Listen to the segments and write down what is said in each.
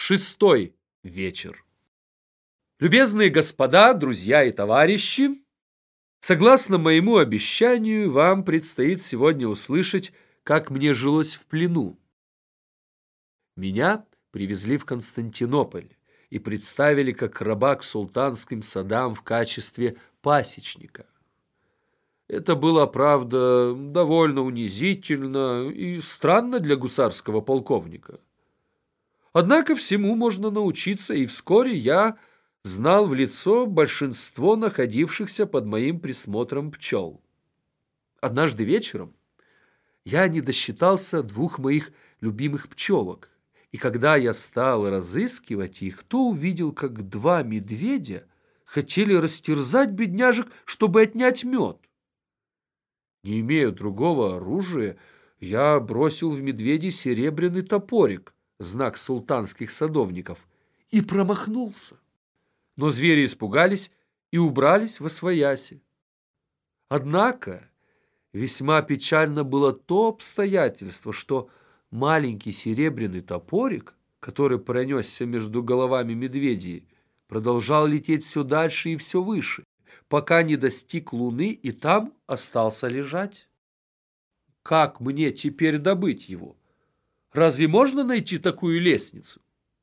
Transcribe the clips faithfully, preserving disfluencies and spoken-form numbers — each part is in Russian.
Шестой вечер. Любезные господа, друзья и товарищи, согласно моему обещанию, вам предстоит сегодня услышать, как мне жилось в плену. Меня привезли в Константинополь и представили как раба к султанским садам в качестве пасечника. Это было, правда, довольно унизительно и странно для гусарского полковника. Однако всему можно научиться, и вскоре я знал в лицо большинство находившихся под моим присмотром пчел. Однажды вечером я не досчитался двух моих любимых пчелок, и когда я стал разыскивать их, то увидел, как два медведя хотели растерзать бедняжек, чтобы отнять мед. Не имея другого оружия, я бросил в медведей серебряный топорик, знак султанских садовников, и промахнулся. Но звери испугались и убрались восвояси. Однако весьма печально было то обстоятельство, что маленький серебряный топорик, который пронесся между головами медведей, продолжал лететь все дальше и все выше, пока не достиг луны и там остался лежать. Как мне теперь добыть его? Разве можно найти такую лестницу?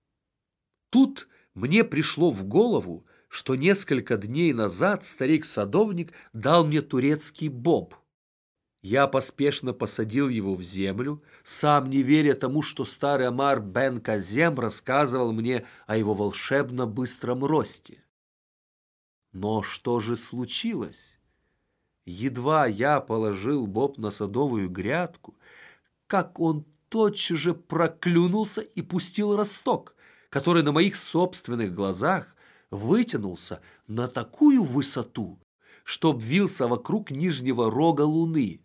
Тут мне пришло в голову, что несколько дней назад старик-садовник дал мне турецкий боб. Я поспешно посадил его в землю, сам не веря тому, что старый Омар бен Казем рассказывал мне о его волшебно быстром росте. Но что же случилось? Едва я положил боб на садовую грядку, как он тотчас же проклюнулся и пустил росток, который на моих собственных глазах вытянулся на такую высоту, что обвился вокруг нижнего рога луны.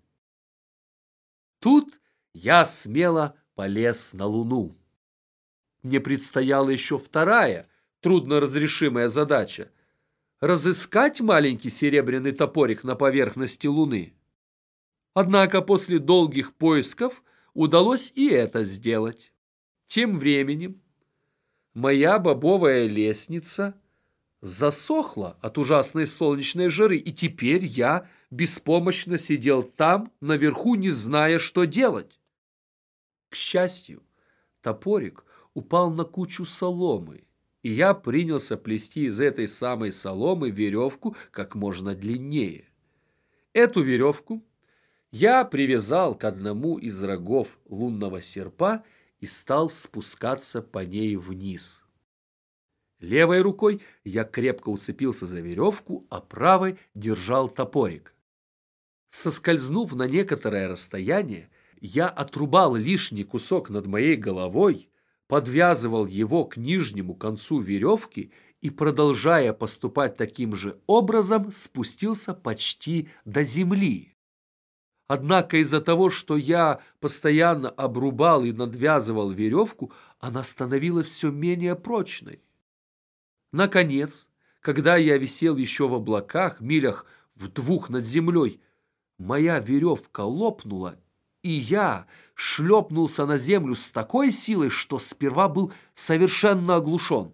Тут я смело полез на луну. Мне предстояла еще вторая, трудноразрешимая задача — разыскать маленький серебряный топорик на поверхности луны. Однако после долгих поисков удалось и это сделать. Тем временем моя бобовая лестница засохла от ужасной солнечной жары, и теперь я беспомощно сидел там, наверху, не зная, что делать. К счастью, топорик упал на кучу соломы, и я принялся плести из этой самой соломы веревку как можно длиннее. Эту веревку я привязал к одному из рогов лунного серпа и стал спускаться по ней вниз. Левой рукой я крепко уцепился за веревку, а правой держал топорик. Соскользнув на некоторое расстояние, я отрубал лишний кусок над моей головой, подвязывал его к нижнему концу веревки и, продолжая поступать таким же образом, спустился почти до земли. Однако из-за того, что я постоянно обрубал и надвязывал веревку, она становилась все менее прочной. Наконец, когда я висел еще в облаках, милях в двух над землей, моя веревка лопнула, и я шлепнулся на землю с такой силой, что сперва был совершенно оглушен.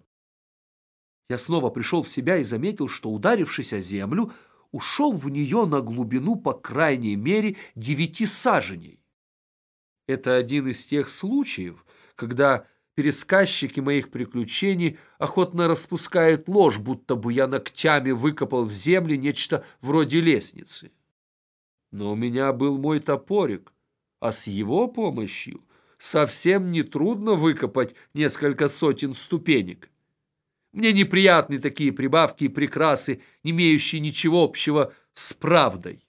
Я снова пришел в себя и заметил, что, ударившись о землю, ушел в нее на глубину по крайней мере девяти саженей. Это один из тех случаев, когда пересказчики моих приключений охотно распускают ложь, будто бы я ногтями выкопал в земле нечто вроде лестницы. Но у меня был мой топорик, а с его помощью совсем нетрудно выкопать несколько сотен ступенек. Мне неприятны такие прибавки и прикрасы, не имеющие ничего общего с правдой.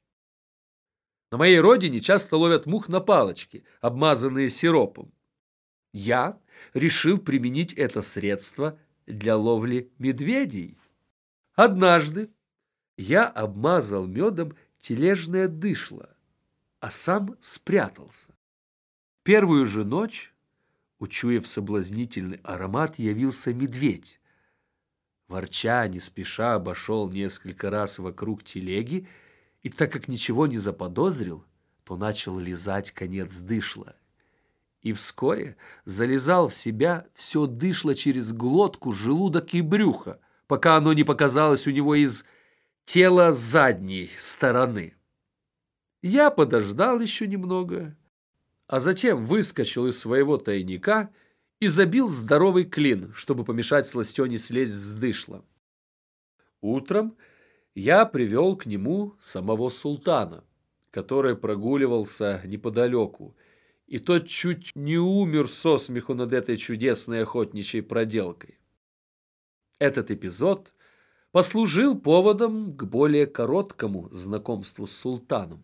На моей родине часто ловят мух на палочке, обмазанные сиропом. Я решил применить это средство для ловли медведей. Однажды я обмазал медом тележное дышло, а сам спрятался. Первую же ночь, учуяв соблазнительный аромат, явился медведь. Ворча, не спеша, обошел несколько раз вокруг телеги, и так как ничего не заподозрил, то начал лизать конец дышла. и вскоре залезал в себя, все дышло через глотку, желудок и брюхо, пока оно не показалось у него из тела задней стороны. Я подождал еще немного, а затем выскочил из своего тайника и забил здоровый клин, чтобы помешать сластене слезть с дышла. Утром я привел к нему самого султана, который прогуливался неподалеку, и тот чуть не умер со смеху над этой чудесной охотничьей проделкой. Этот эпизод послужил поводом к более короткому знакомству с султаном.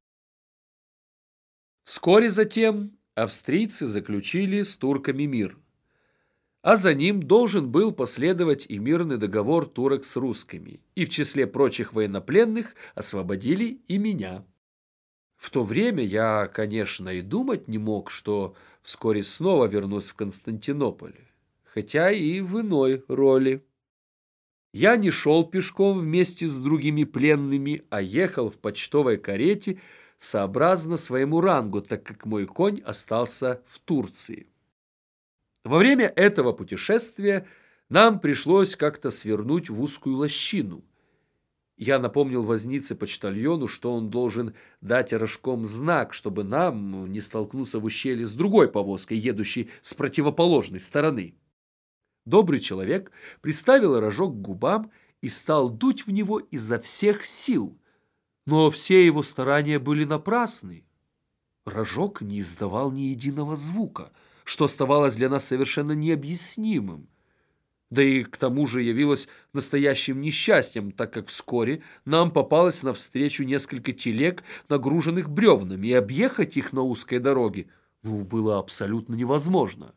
Вскоре затем австрийцы заключили с турками мир, а за ним должен был последовать и мирный договор турок с русскими, и в числе прочих военнопленных освободили и меня. В то время я, конечно, и думать не мог, что вскоре снова вернусь в Константинополь, хотя и в иной роли. Я не шел пешком вместе с другими пленными, а ехал в почтовой карете сообразно своему рангу, так как мой конь остался в Турции. Во время этого путешествия нам пришлось как-то свернуть в узкую лощину. Я напомнил вознице-почтальону, что он должен дать рожком знак, чтобы нам не столкнуться в ущелье с другой повозкой, едущей с противоположной стороны. Добрый человек приставил рожок к губам и стал дуть в него изо всех сил, но все его старания были напрасны. Рожок не издавал ни единого звука, что оставалось для нас совершенно необъяснимым. Да и к тому же явилось настоящим несчастьем, так как вскоре нам попалось навстречу несколько телег, нагруженных бревнами, и объехать их на узкой дороге ну, было абсолютно невозможно.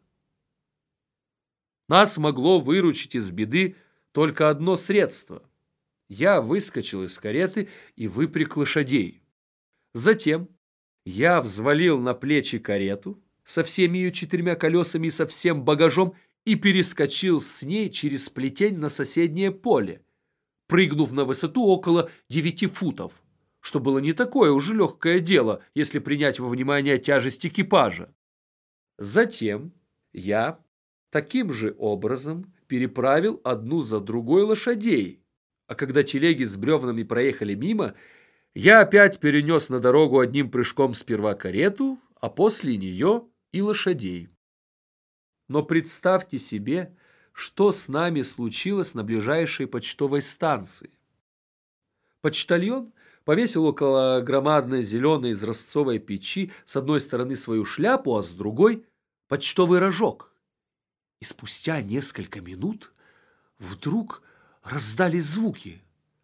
Нас могло выручить из беды только одно средство. Я выскочил из кареты и выпряг лошадей. Затем я взвалил на плечи карету со всеми ее четырьмя колесами и со всем багажом и перескочил с ней через плетень на соседнее поле, прыгнув на высоту около девяти футов, что было не такое уж легкое дело, если принять во внимание тяжесть экипажа. Затем я таким же образом переправил одну за другой лошадей, а когда телеги с бревнами проехали мимо, я опять перенес на дорогу одним прыжком сперва карету, а после нее и лошадей. Но представьте себе, что с нами случилось на ближайшей почтовой станции. Почтальон повесил около громадной зеленой изразцовой печи с одной стороны свою шляпу, а с другой – почтовый рожок. И спустя несколько минут вдруг раздались звуки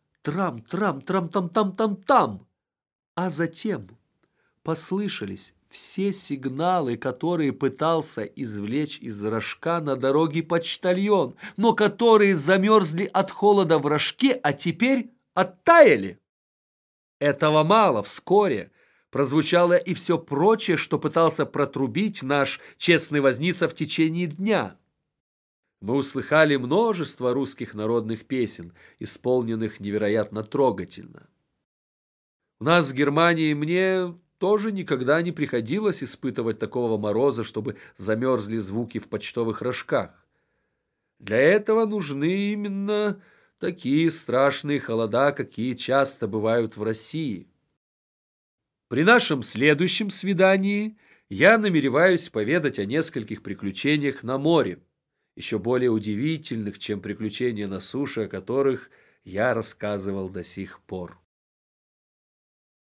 трам-трам-трам-там-там-там-там, а затем послышались все сигналы, которые пытался извлечь из рожка на дороге почтальон, но которые замерзли от холода в рожке, а теперь оттаяли. Этого мало, вскоре прозвучало и все прочее, что пытался протрубить наш честный возница в течение дня. Мы услыхали множество русских народных песен, исполненных невероятно трогательно. У нас в Германии мне тоже никогда не приходилось испытывать такого мороза, чтобы замерзли звуки в почтовых рожках. Для этого нужны именно такие страшные холода, какие часто бывают в России. При нашем следующем свидании я намереваюсь поведать о нескольких приключениях на море, еще более удивительных, чем приключения на суше, о которых я рассказывал до сих пор.